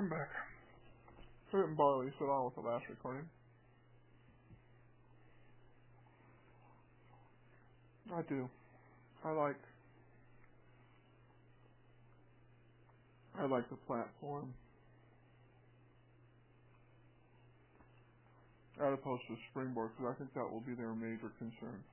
I'm back. I didn't bother Lisa at all with the last recording. I do. I like the platform as opposed to Springboard, because I think that will be their major concern.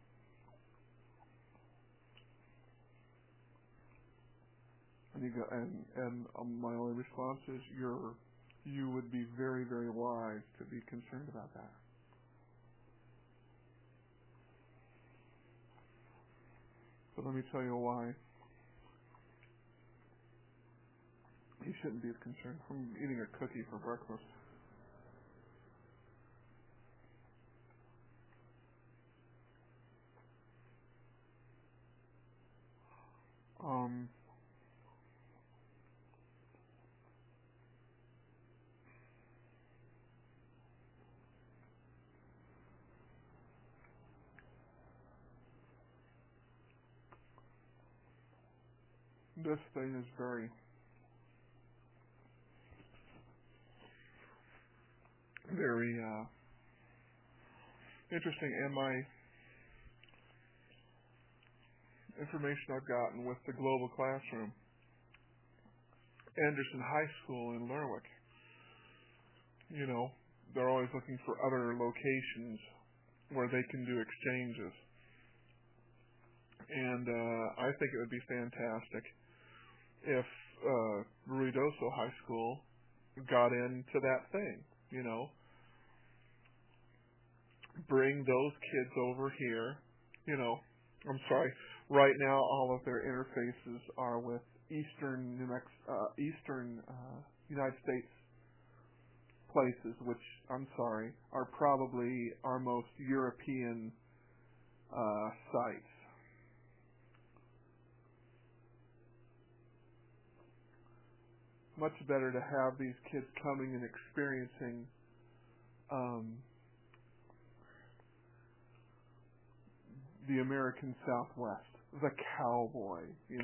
And my only response is you would be very, very wise to be concerned about that. But let me tell you why you shouldn't be concerned. I'm eating a cookie for breakfast. This thing is very, very interesting, and my information I've gotten with the Global Classroom, Anderson High School in Lerwick, they're always looking for other locations where they can do exchanges. And I think it would be fantastic if Ruidoso High School got into that thing, bring those kids over here, I'm sorry, right now all of their interfaces are with Eastern United States places, which, I'm sorry, are probably our most European sites. Much better to have these kids coming and experiencing the American Southwest, the cowboy,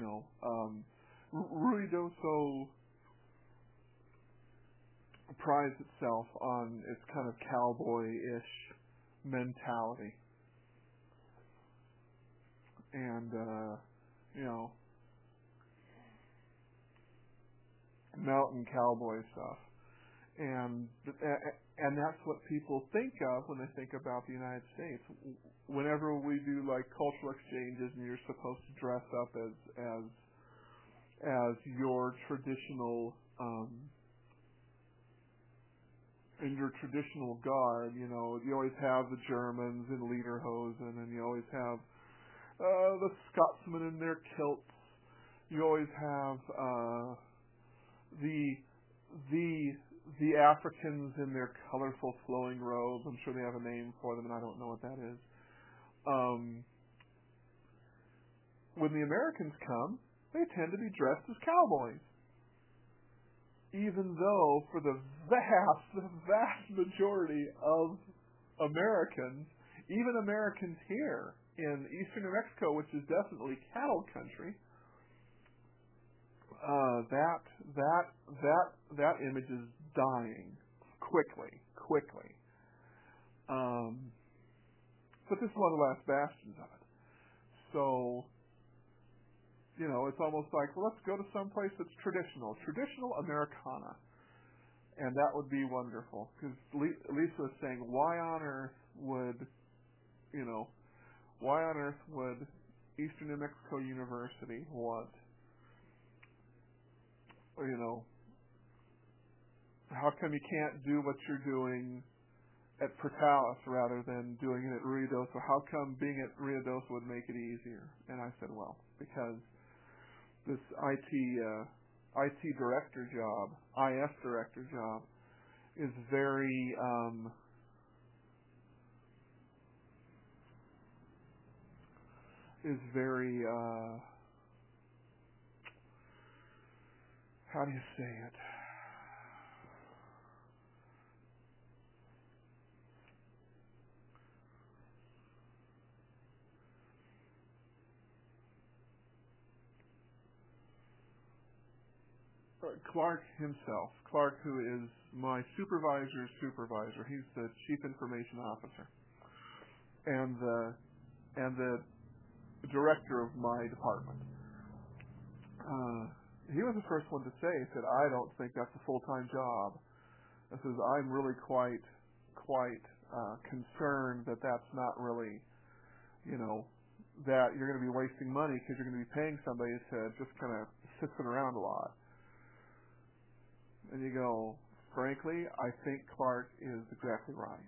Ruidoso prides itself on its kind of cowboy-ish mentality. And, mountain cowboy stuff. And that's what people think of when they think about the United States. Whenever we do like cultural exchanges and you're supposed to dress up as your traditional in your traditional garb, you always have the Germans in lederhosen, and you always have the Scotsmen in their kilts. You always have the Africans in their colorful flowing robes. I'm sure they have a name for them, and I don't know what that is. When the Americans come, they tend to be dressed as cowboys. Even though for the vast majority of Americans, even Americans here in eastern New Mexico, which is definitely cattle country, that image is dying quickly. But this is one of the last bastions of it. So, it's almost like, well, let's go to some place that's traditional Americana, and that would be wonderful. Because Lisa was saying, why on earth would Eastern New Mexico University want? How come you can't do what you're doing at Portales rather than doing it at Ruidoso? How come being at Ruidoso would make it easier? And I said, well, because this IT director job, IS director job, is very how do you say it? Clark himself, Clark, who is my supervisor's supervisor, he's the chief information officer, and the director of my department. He was the first one to say, he said, I don't think that's a full-time job. I says, I'm really quite concerned that that's not really, that you're going to be wasting money because you're going to be paying somebody to just kind of sit around a lot. And you go, frankly, I think Clark is exactly right.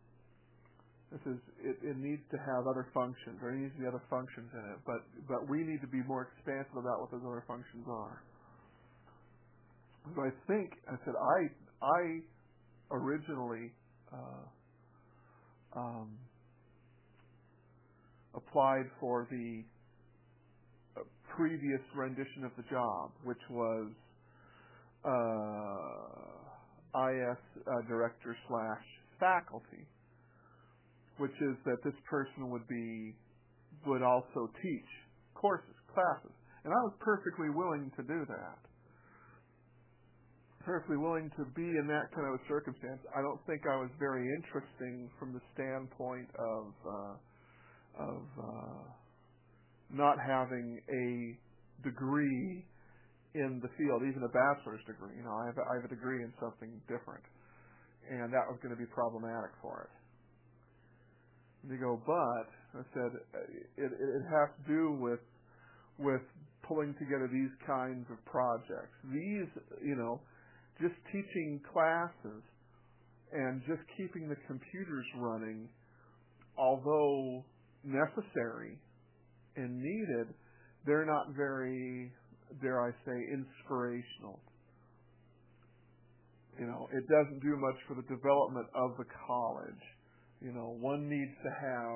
It needs to have other functions. There needs to be other functions in it, but we need to be more expansive about what those other functions are. So I said I originally applied for the previous rendition of the job, which was IS director / faculty, which is that this person would also teach courses, classes. And I was perfectly willing to do that. Perfectly willing to be in that kind of a circumstance. I don't think I was very interesting from the standpoint of not having a degree in the field, even a bachelor's degree. I have a degree in something different, and that was going to be problematic for it. And you go, but I said it has to do with pulling together these kinds of projects. These, just teaching classes and just keeping the computers running, although necessary and needed, they're not very, dare I say, inspirational. It doesn't do much for the development of the college. One needs to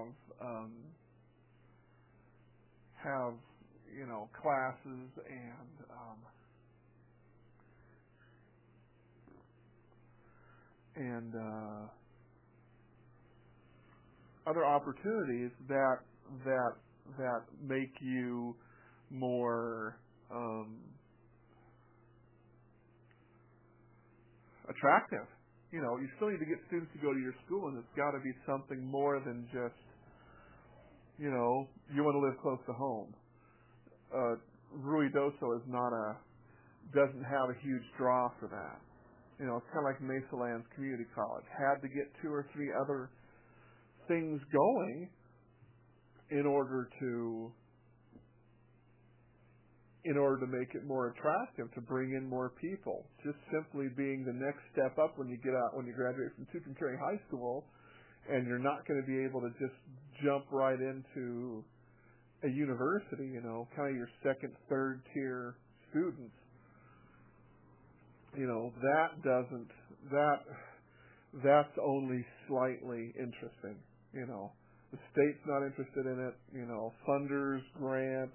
have classes and other opportunities that make you more attractive. You still need to get students to go to your school, and it's got to be something more than just, you want to live close to home. Ruidoso doesn't have a huge draw for that. It's kind of like Mesa Lands Community College. Had to get 2 or 3 other things going in order to make it more attractive, to bring in more people. Just simply being the next step up when you graduate from Tucumcari High School, and you're not going to be able to just jump right into a university, kind of your second, third tier students. That's only slightly interesting. The state's not interested in it. Funders, grants,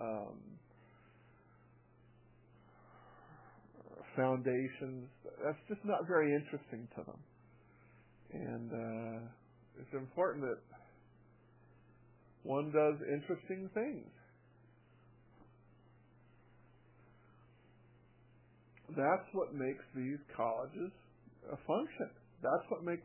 foundations, that's just not very interesting to them. And it's important that one does interesting things. That's what makes these colleges function. That's what makes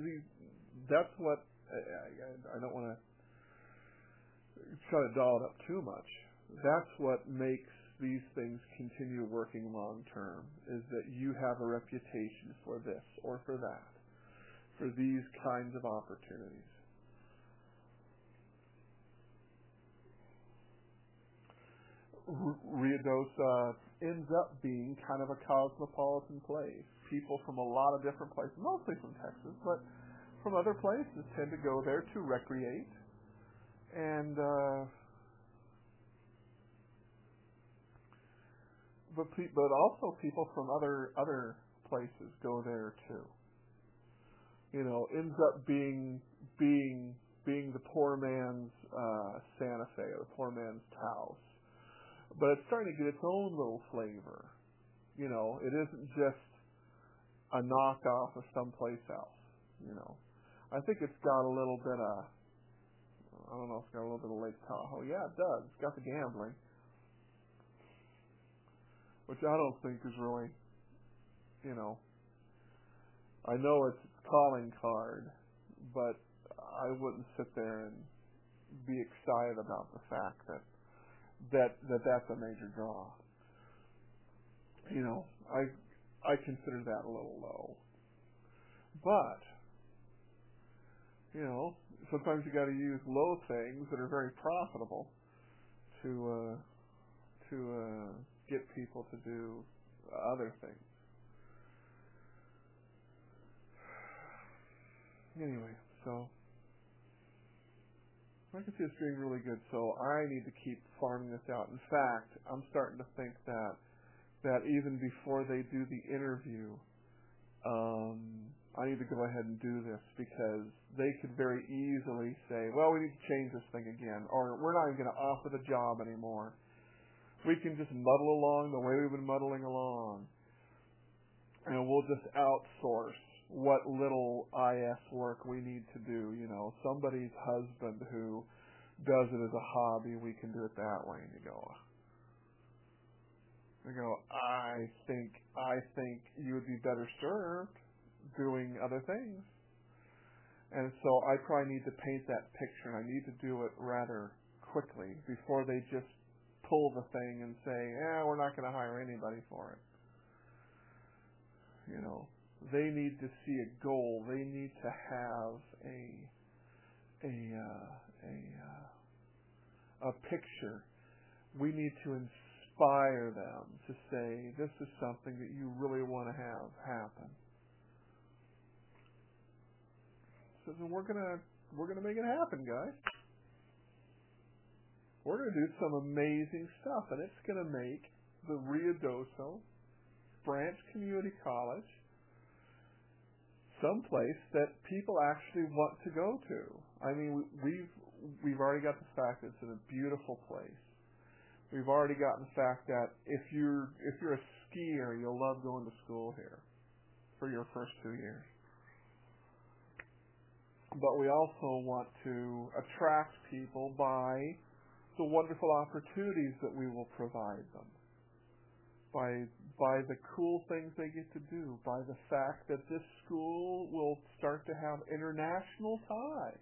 I don't want to try to doll it up too much. That's what makes these things continue working long term, is that you have a reputation for this or for that, for these kinds of opportunities. Ruidoso ends up being kind of a cosmopolitan place. People from a lot of different places, mostly from Texas, but from other places tend to go there to recreate. And but also people from other places go there too. Ends up being the poor man's Santa Fe or the poor man's Taos. But it's starting to get its own little flavor. It isn't just a knockoff of someplace else. I think it's got a little bit of, I don't know if it's got a little bit of Lake Tahoe. Yeah, it does. It's got the gambling. which I don't think is really, I know it's a calling card, but I wouldn't sit there and be excited about the fact that's a major draw. I consider that a little low. But, sometimes you got to use low things that are very profitable to get people to do other things. Anyway, so I can see it's doing really good, so I need to keep farming this out. In fact, I'm starting to think that even before they do the interview, I need to go ahead and do this, because they could very easily say, well, we need to change this thing again, or we're not even going to offer the job anymore. We can just muddle along the way we've been muddling along, and we'll just outsource what little IS work we need to do. Somebody's husband who does it as a hobby, we can do it that way. And you go, I think you would be better served doing other things. And so I probably need to paint that picture, and I need to do it rather quickly before they just pull the thing and say, we're not going to hire anybody for it. They need to see a goal. They need to have a picture. We need to inspire them to say, this is something that you really want to have happen. So then we're gonna make it happen, guys. We're gonna do some amazing stuff, and it's gonna make the Ruidoso Branch Community College someplace that people actually want to go to. I mean, we've already got the fact that it's in a beautiful place. We've already got the fact that if you're a skier, you'll love going to school here for your first 2 years. But we also want to attract people by the wonderful opportunities that we will provide them, by the cool things they get to do, by the fact that this school will start to have international ties.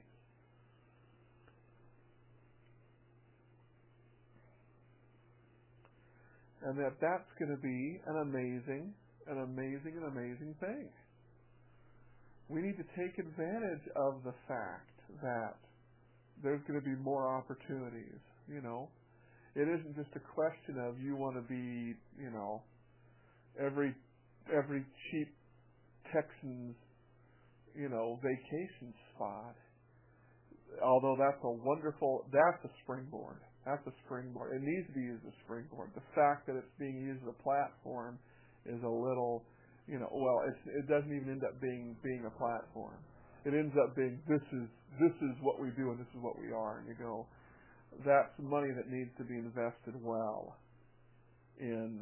And that's going to be an amazing thing. We need to take advantage of the fact that there's going to be more opportunities. It isn't just a question of you want to be, every cheap Texan's, vacation spot. Although that's a springboard. That's a springboard. It needs to be used as a springboard. The fact that it's being used as a platform is a little, it doesn't even end up being a platform. It ends up being, this is what we do and this is what we are. And you go, that's money that needs to be invested well in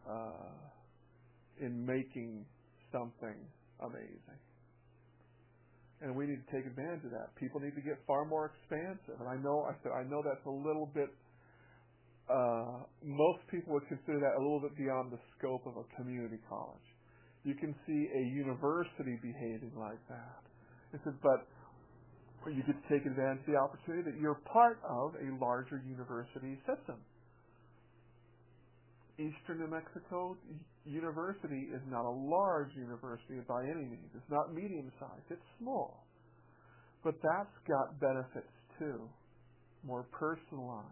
making something amazing. And we need to take advantage of that. People need to get far more expansive. And I know that's a little bit, most people would consider that a little bit beyond the scope of a community college. You can see a university behaving like that. But you get to take advantage of the opportunity that you're part of a larger university system. Eastern New Mexico University is not a large university by any means. It's not medium-sized. It's small. But that's got benefits, too. More personalized.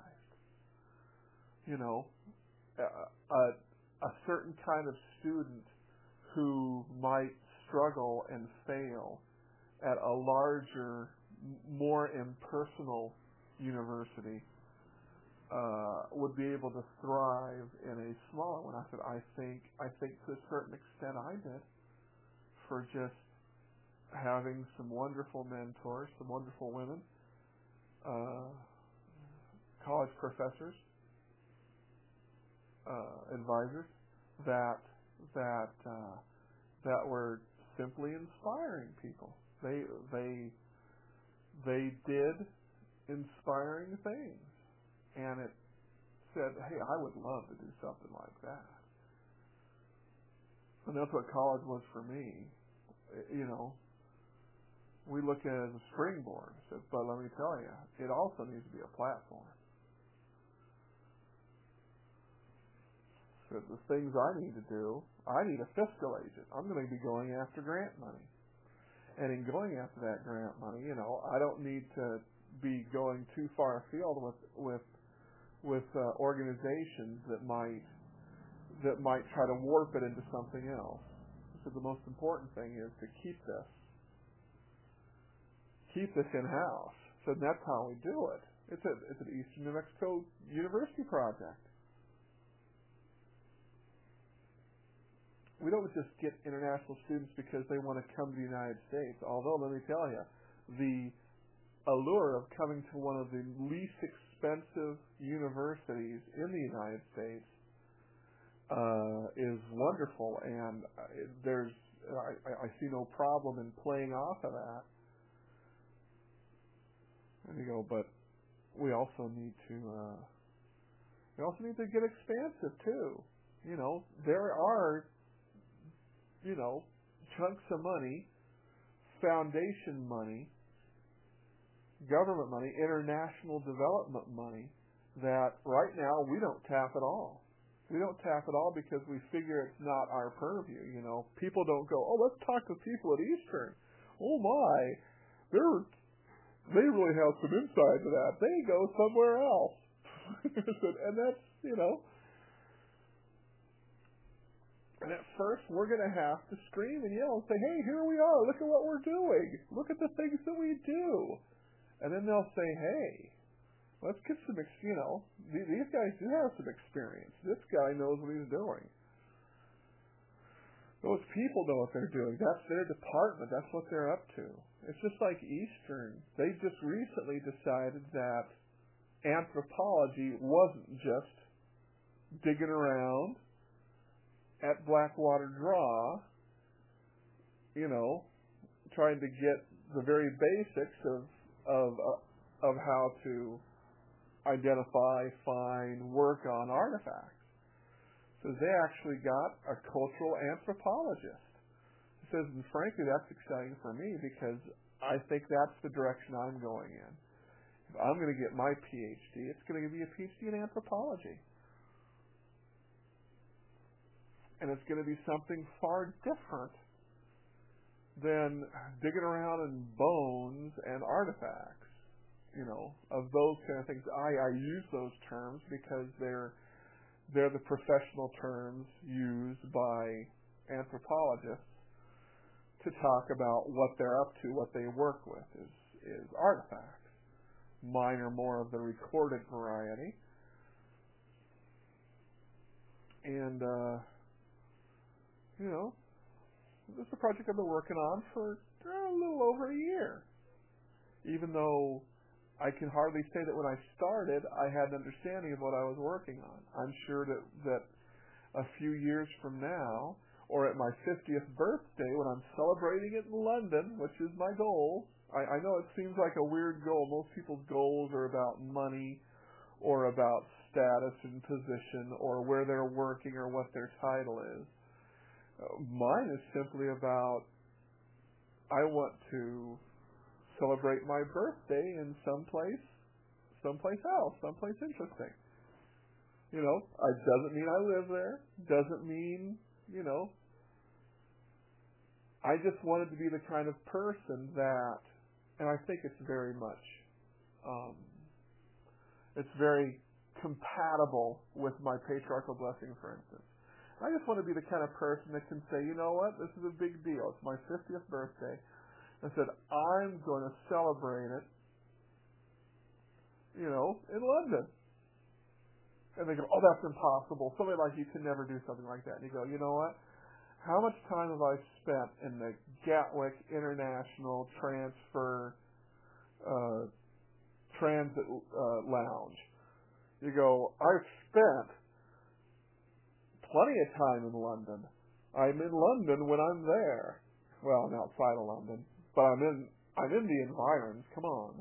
A certain kind of student who might struggle and fail at a larger, more impersonal university would be able to thrive in a smaller one. I think to a certain extent I did, for just having some wonderful mentors, some wonderful women, college professors, advisors that were simply inspiring people. They did inspiring things. And it said, hey, I would love to do something like that. And that's what college was for me. You know, we look at it as a springboard. But let me tell you, it also needs to be a platform. So the things I need to do, I need a fiscal agent. I'm going to be going after grant money. And in going after that grant money, you know, I don't need to be going too far afield with organizations that might try to warp it into something else. So the most important thing is to keep this in-house. So that's how we do it. It's an Eastern New Mexico University project. We don't just get international students because they want to come to the United States. Although, let me tell you, the allure of coming to one of the least expensive universities in the United States is wonderful, and I see no problem in playing off of that. And you go, but we also need to get expansive too. You know, there are, you know, chunks of money, foundation money, government money, international development money that right now we don't tap at all. We don't tap at all because we figure it's not our purview. You know, people don't go, oh, let's talk to people at Eastern. Oh my, they really have some insight to that. They go somewhere else. And that's, you know, and at first we're going to have to scream and yell and say, hey, here we are. Look at what we're doing. Look at the things that we do. And then they'll say, hey, let's get some, you know, these guys do have some experience. This guy knows what he's doing. Those people know what they're doing. That's their department. That's what they're up to. It's just like Eastern. They just recently decided that anthropology wasn't just digging around at Blackwater Draw, you know, trying to get the very basics of how to identify, find, work on artifacts. So they actually got a cultural anthropologist. He says, and frankly, that's exciting for me because I think that's the direction I'm going in. If I'm going to get my PhD, it's going to be a PhD in anthropology. And it's going to be something far different than digging around in bones and artifacts, you know, of those kind of things. I use those terms because they're the professional terms used by anthropologists to talk about what they're up to, what they work with is artifacts. Mine are more of the recorded variety. And, you know, this is a project I've been working on for a little over a year. Even though I can hardly say that when I started, I had an understanding of what I was working on. I'm sure that a few years from now, or at my 50th birthday, when I'm celebrating it in London, which is my goal, I know it seems like a weird goal. Most people's goals are about money or about status and position or where they're working or what their title is. Mine is simply about, I want to celebrate my birthday in someplace else, someplace interesting. You know, it doesn't mean I live there, doesn't mean, you know, I just wanted to be the kind of person that, and I think it's very much, it's very compatible with my patriarchal blessing, for instance. I just want to be the kind of person that can say, you know what, this is a big deal. It's my 50th birthday. I said, I'm going to celebrate it, you know, in London. And they go, oh, that's impossible. Somebody like you can never do something like that. And you go, you know what? How much time have I spent in the Gatwick International Transfer Transit Lounge? You go, I've spent plenty of time in London. I'm in London when I'm there. Well, I'm outside of London, but I'm in the environs. Come on.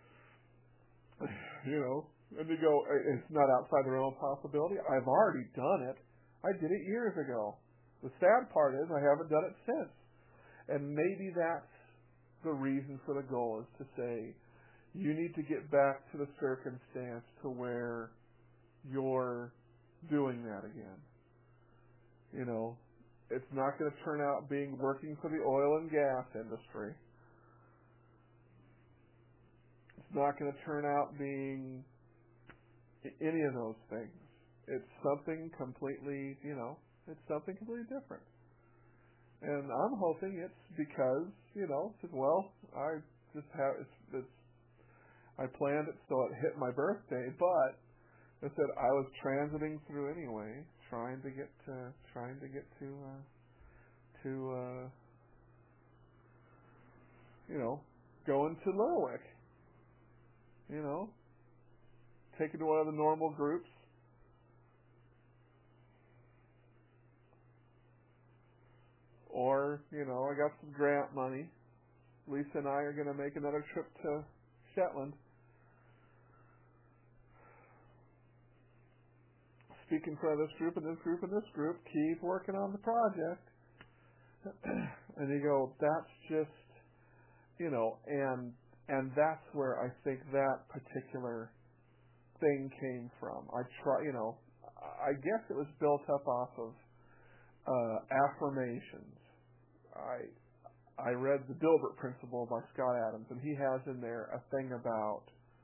You know, and you go, it's not outside the realm of possibility. I've already done it. I did it years ago. The sad part is I haven't done it since. And maybe that's the reason for the goal, is to say, you need to get back to the circumstance to where you're doing that again. You know, it's not going to turn out being working for the oil and gas industry. It's not going to turn out being any of those things. It's something completely, it's something completely different. And I'm hoping it's because, I just have, I planned it so it hit my birthday, but I said I was transiting through anyway, trying to get to going to Lerwick, taken to one of the normal groups. Or, I got some grant money. Lisa and I are going to make another trip to Shetland. Speak in front of this group and this group and this group. Keep working on the project. And you go, that's just, and that's where I think that particular thing came from. I guess it was built up off of affirmations. I read the Dilbert Principle by Scott Adams, and he has in there a thing about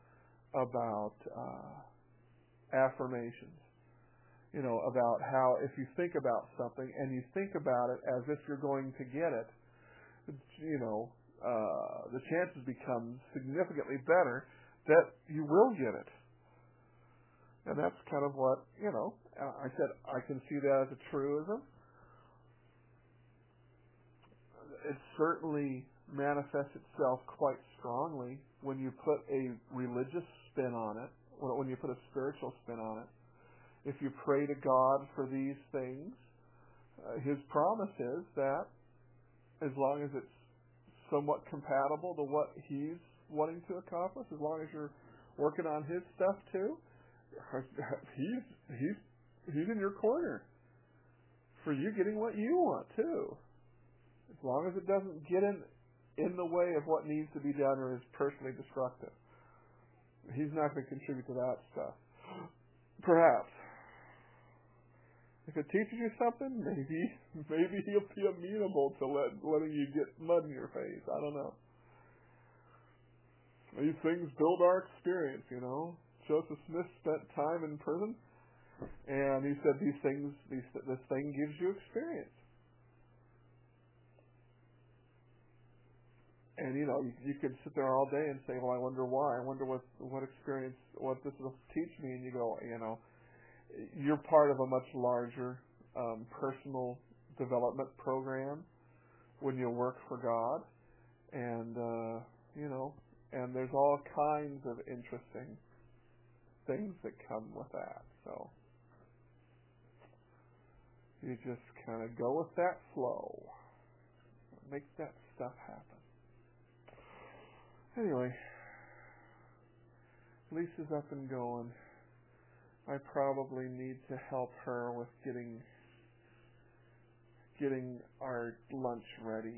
affirmations. About how if you think about something and you think about it as if you're going to get it, the chances become significantly better that you will get it. And that's kind of what, I said I can see that as a truism. It certainly manifests itself quite strongly when you put a religious spin on it, when you put a spiritual spin on it. If you pray to God for these things, His promise is that as long as it's somewhat compatible to what He's wanting to accomplish, as long as you're working on His stuff too, He's in your corner for you getting what you want too. As long as it doesn't get in the way of what needs to be done or is personally destructive. He's not going to contribute to that stuff. Perhaps. If it teaches you something, maybe he'll be amenable to letting you get mud in your face. I don't know. These things build our experience, Joseph Smith spent time in prison, and he said this thing gives you experience. And you could sit there all day and say, well, I wonder why. I wonder what experience, what this will teach me. And you go, you're part of a much larger personal development program when you work for God, and and there's all kinds of interesting things that come with that. So you just kind of go with that flow, make that stuff happen. Anyway, Lisa's up and going. I probably need to help her with getting our lunch ready.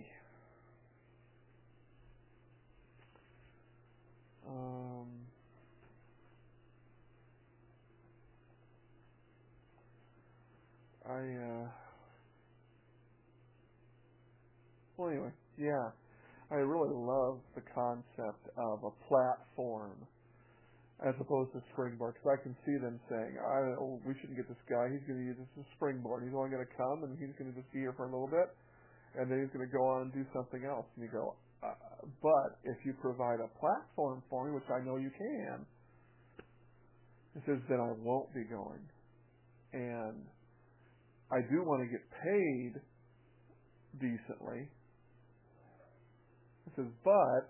Well, anyway, yeah. I really love the concept of a platform as opposed to springboard, because I can see them saying, we shouldn't get this guy, he's going to use this as a springboard. He's only going to come, and he's going to just be here for a little bit, and then he's going to go on and do something else. And you go, but if you provide a platform for me, which I know you can, it says, then I won't be going. And I do want to get paid decently. It says, but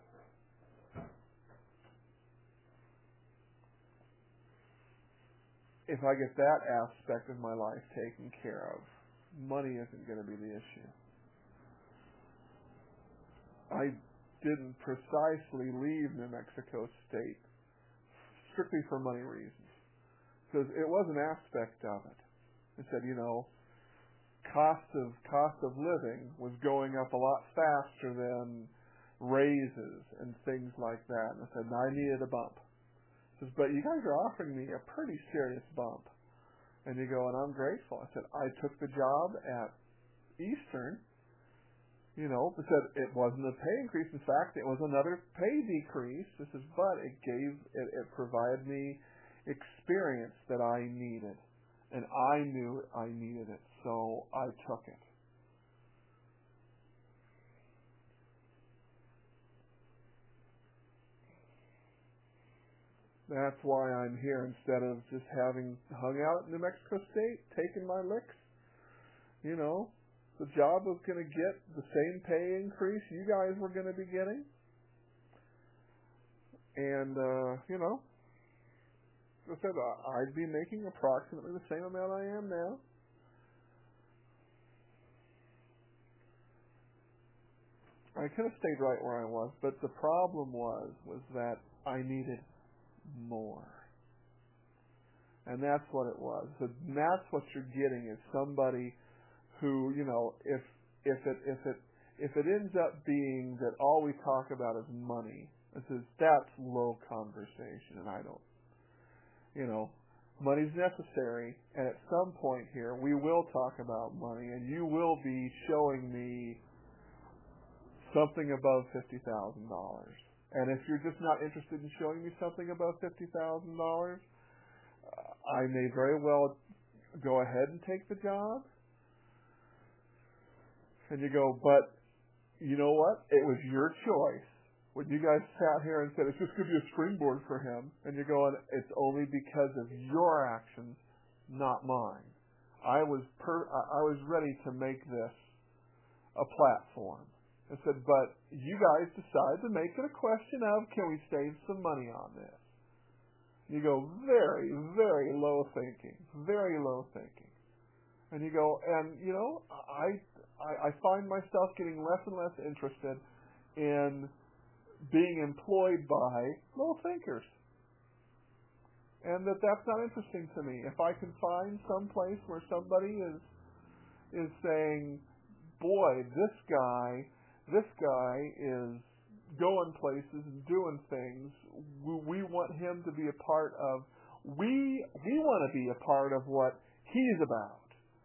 if I get that aspect of my life taken care of, money isn't going to be the issue. I didn't precisely leave New Mexico State strictly for money reasons, because it was an aspect of it. It said, cost of living was going up a lot faster than raises and things like that. And I said, no, I needed a bump. He says, but you guys are offering me a pretty serious bump. And you go, and I'm grateful. I said, I took the job at Eastern. You know, I said it wasn't a pay increase. In fact, it was another pay decrease. This is, but it provided me experience that I needed, and I knew I needed it, so I took it. That's why I'm here instead of just having hung out in New Mexico State, taking my licks. You know, the job was going to get the same pay increase you guys were going to be getting. And, you know, I said I'd be making approximately the same amount I am now. I could have stayed right where I was, but the problem was that I needed more. And that's what it was. So that's what you're getting is somebody who, you know, if it ends up being that all we talk about is money, it says that's low conversation, and I don't, you know, money's necessary, and at some point here we will talk about money, and you will be showing me something above $50,000. And if you're just not interested in showing me something above $50,000, I may very well go ahead and take the job. And you go, but you know what? It was your choice. When you guys sat here and said, it's just going to be a springboard for him, and you're going, it's only because of your actions, not mine. I was ready to make this a platform. I said, but you guys decided to make it a question of, can we save some money on this? You go, very, very low thinking, very low thinking. And you go, and you know, I find myself getting less and less interested in being employed by low thinkers. And that's not interesting to me. If I can find some place where somebody is saying, boy, this guy is going places and doing things. We want him to be a part of. We want to be a part of what he's about.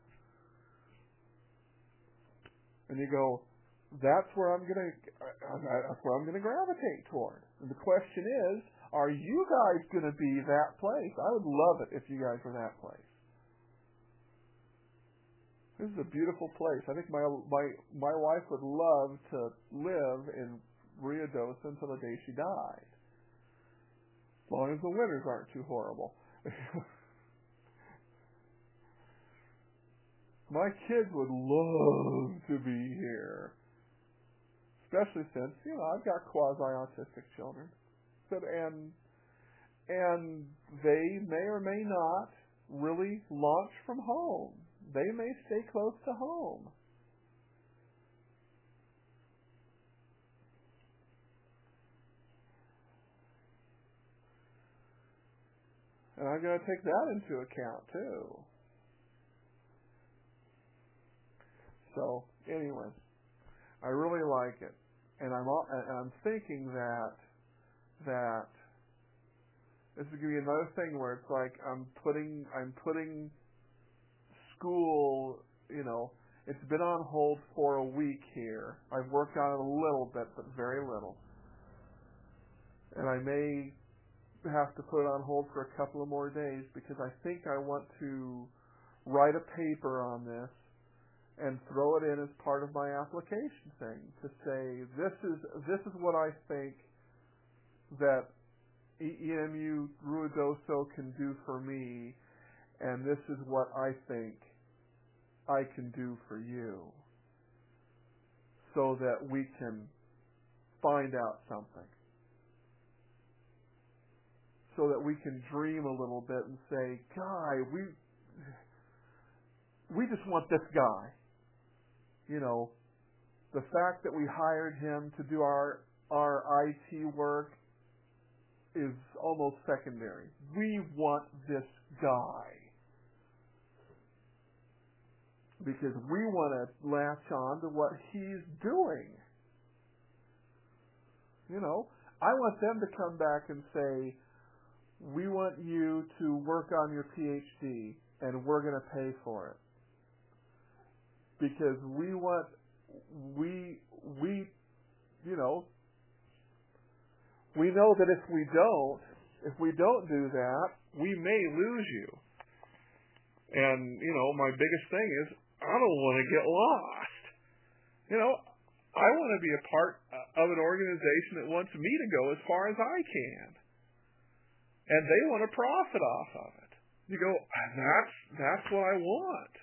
And you go, that's where I'm gonna gravitate toward. And the question is, are you guys gonna be that place? I would love it if you guys were that place. This is a beautiful place. I think my wife would love to live in Rio Doce until the day she died. As long as the winters aren't too horrible. My kids would love to be here. Especially since, you know, I've got quasi-autistic children. And they may or may not really launch from home. They may stay close to home. And I'm going to take that into account too. So, anyway, I really like it, and I'm thinking that this is going to be another thing where it's like I'm putting school, you know, it's been on hold for a week here. I've worked on it a little bit, but very little, and I may have to put it on hold for a couple of more days because I think I want to write a paper on this and throw it in as part of my application thing to say this is what I think that EMU Ruidoso can do for me, and this is what I think I can do for you, so that we can find out something, so that we can dream a little bit and say, guy, we just want this guy. You know, the fact that we hired him to do our IT work is almost secondary. We want this guy. because we want to latch on to what he's doing. You know, I want them to come back and say, we want you to work on your PhD, and we're going to pay for it. Because we know that if we don't do that, we may lose you. And, my biggest thing is, I don't want to get lost. I want to be a part of an organization that wants me to go as far as I can. And they want to profit off of it. You go, that's what I want.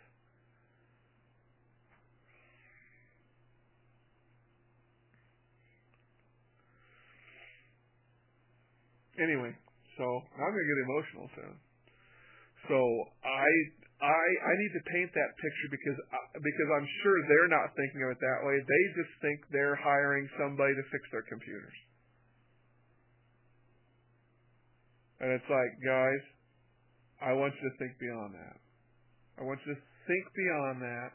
Anyway, so I'm going to get emotional soon. So I need to paint that picture because I'm sure they're not thinking of it that way. They just think they're hiring somebody to fix their computers. And it's like, guys, I want you to think beyond that. I want you to think beyond that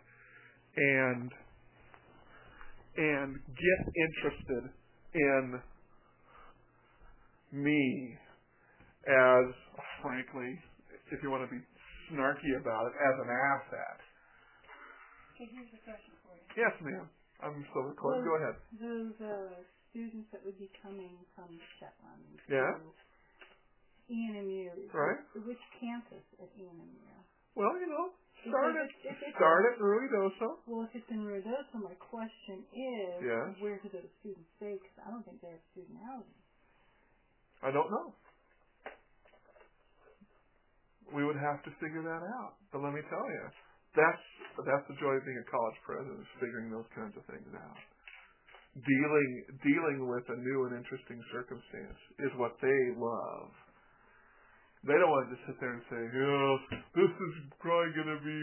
and get interested in me as, frankly, if you want to be snarky about it, as an asset. Okay, here's a question for you. Yes, ma'am. I'm still recording. Go ahead. Those students that would be coming from Shetland yeah. to ENMU, right? Which campus at ENMU? Well, start at Ruidoso. Well, if it's in Ruidoso, my question is, yes. Where do those students stay? Because I don't think they have student housing. I don't know. We would have to figure that out. But let me tell you, that's the joy of being a college president, is figuring those kinds of things out. Dealing with a new and interesting circumstance is what they love. They don't want to just sit there and say, this is probably going to be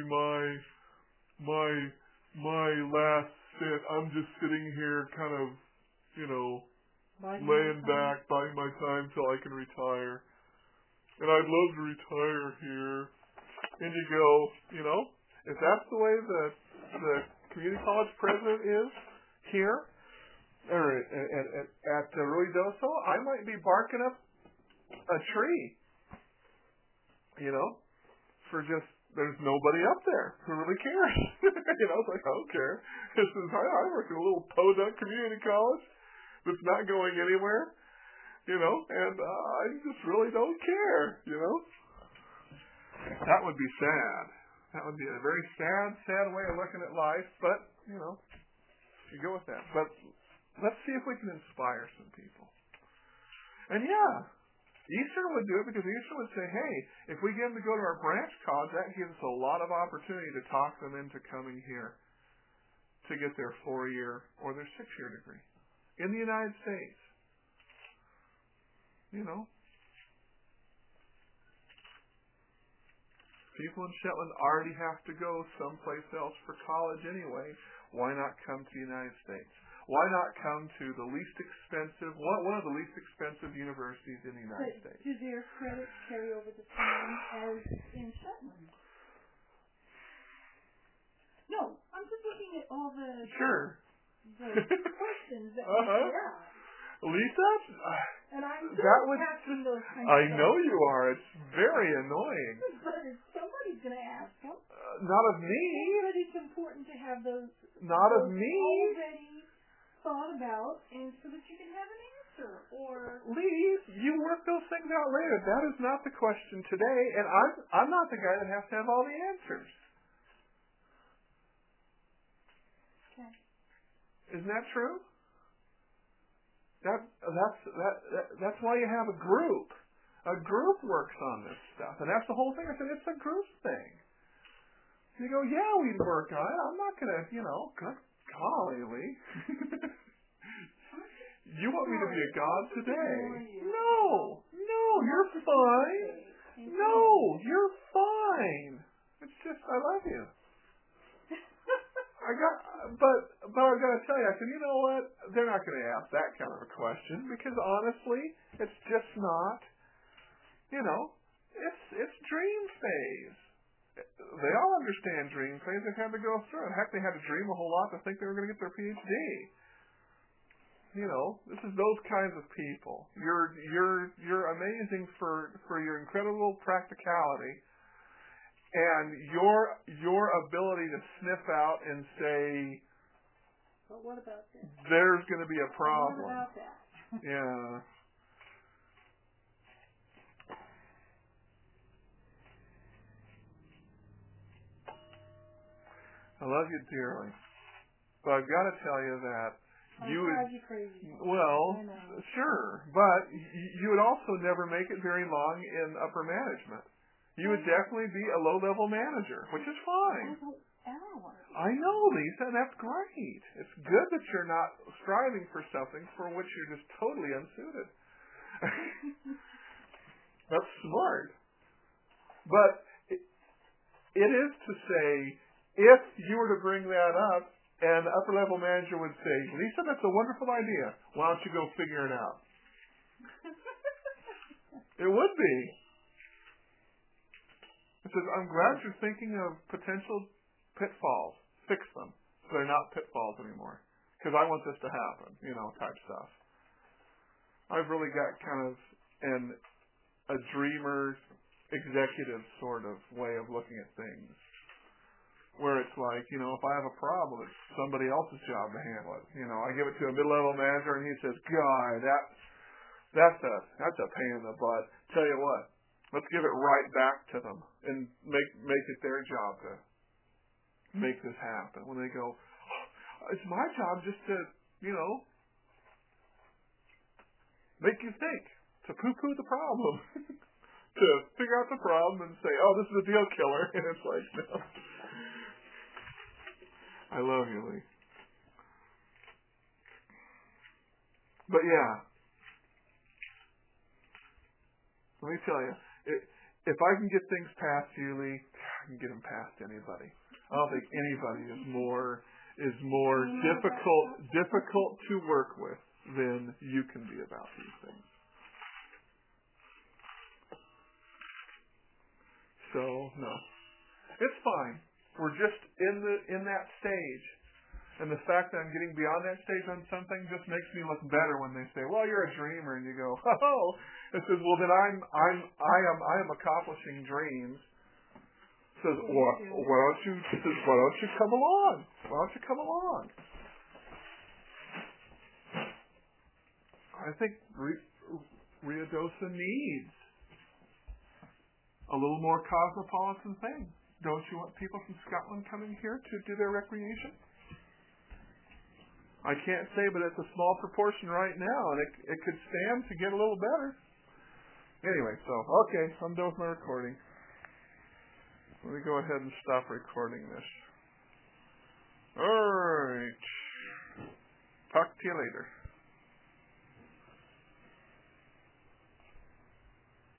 my last stint. I'm just sitting here kind of, laying back, biding my time till I can retire. And I'd love to retire here. And you go, if that's the way the community college president is here, or at Ruidoso, I might be barking up a tree, for just, there's nobody up there who really cares. It's like, I don't care. I work at a little podunk community college that's not going anywhere, and I just really don't care, That would be sad. That would be a very sad way of looking at life, but, you go with that. But let's see if we can inspire some people. And Eastern would do it because Eastern would say, hey, if we get them to go to our branch college, that gives us a lot of opportunity to talk them into coming here to get their 4-year or their 6-year degree in the United States. People in Shetland already have to go someplace else for college anyway. Why not come to the United States? Why not come to the least expensive, one of the least expensive universities in the United States? Do their credits carry over the same as in Shetland? No, I'm just looking at all the questions that we got. Lisa? And I'm asking those kinds of I know you are. It's very annoying. But somebody's going to ask them. Not of me. But it's important to have those. Not of me. Already thought about, and so that you can have an answer. Or Lee, you work those things out later. That is not the question today, and I'm not the guy that has to have all the answers. Okay. Isn't that true? That's why you have a group. A group works on this stuff, and that's the whole thing. I said it's a group thing. You go, we'd work on it. I'm not gonna, good golly, Lee. You want me to be a god today? No, you're fine. No, you're fine. It's just I love you. But I got to tell you, I said, you know what? They're not going to ask that kind of a question because honestly, it's just not. It's dream phase. they all understand dream phase. They've had to go through it. Heck, they had to dream a whole lot to think they were going to get their PhD. This is those kinds of people. You're amazing for your incredible practicality and your ability to sniff out and say, but what about this? There's going to be a problem. What about that? Yeah. I love you dearly, but I've got to tell you that you would. You crazy. Well, sure, but you would also never make it very long in upper management. You would definitely be a low-level manager, which is fine. I don't ever want to be. I know, Lisa, and that's great. It's good that you're not striving for something for which you're just totally unsuited. That's smart. But it is to say, if you were to bring that up, and the upper-level manager would say, Lisa, that's a wonderful idea. Why don't you go figure it out? It would be. It says, I'm glad you're thinking of potential pitfalls. Fix them so they're not pitfalls anymore. Because I want this to happen, type stuff. I've really got kind of a dreamer, executive sort of way of looking at things. Where it's like, if I have a problem, it's somebody else's job to handle it. I give it to a mid-level manager and he says, God, that's a pain in the butt. Tell you what, let's give it right back to them and make it their job to make this happen. When they go, it's my job just to, make you think, to poo-poo the problem, to figure out the problem and say, oh, this is a deal killer. And it's like, no. I love you, Lee. But yeah, let me tell you, if I can get things past you, Lee, I can get them past anybody. I don't think anybody is more difficult to work with than you can be about these things. So no, it's fine. We're just in that stage, and the fact that I'm getting beyond that stage on something just makes me look better when they say, "Well, you're a dreamer," and you go, "Oh," it says, "Well, then I am accomplishing dreams." It says, "Why don't you come along? Why don't you come along?" I think Ruidoso needs a little more cosmopolitan thing. Don't you want people from Scotland coming here to do their recreation? I can't say, but it's a small proportion right now, and it could stand to get a little better. Anyway, okay, I'm done with my recording. Let me go ahead and stop recording this. All right. Talk to you later.